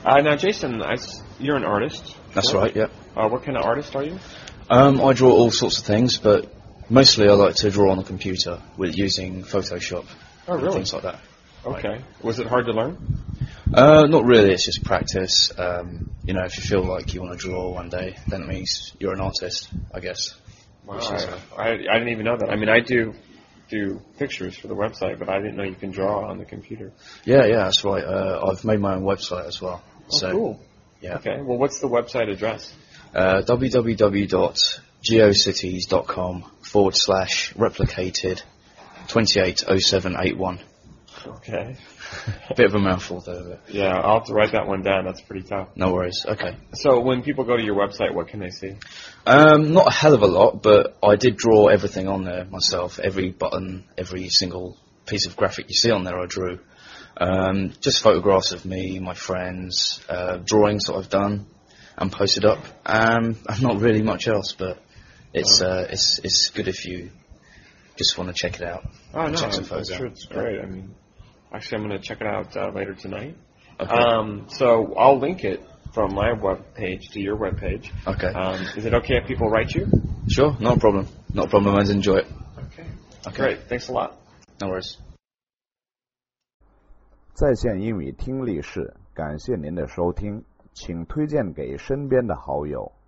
Now, Jason, you're an artist. That's right, yeah. What kind of artist are you? I draw all sorts of things, but mostly I like to draw on the computer with using Photoshop. Oh, really? Things like that. Okay. Right. Was it hard to learn? Not really, it's just practice. If you feel like you want to draw one day, then it means you're an artist, I guess. Wow, I didn't even know that. I mean, I do pictures for the website, but I didn't know you can draw on the computer. Yeah, that's right. I've made my own website as well. Oh, cool. Yeah. Okay, well, what's the website address? www.geocities.com/replicated 280781. Okay. Bit of a mouthful there. But Yeah, I'll have to write that one down. That's pretty tough. no worries. Okay. So when people go to your website, what can they see? Not a hell of a lot, but I did draw everything on there myself. Every button, every single piece of graphic you see on there, I drew. Just photographs of me, my friends, drawings that I've done and posted up. And not really much else, but it's good if you just want to check it out. Oh, no, check some I'm photos sure out. it's great. I mean, actually, I'm going to check it out later tonight. Okay. So I'll link it from my webpage to your webpage. Okay. Is it okay if people write you? Sure, not a problem. Not a problem, I'd enjoy it. Okay. Okay. Great. Thanks a lot. No worries. 在线英语听力室，感谢您的收听，请推荐给身边的好友。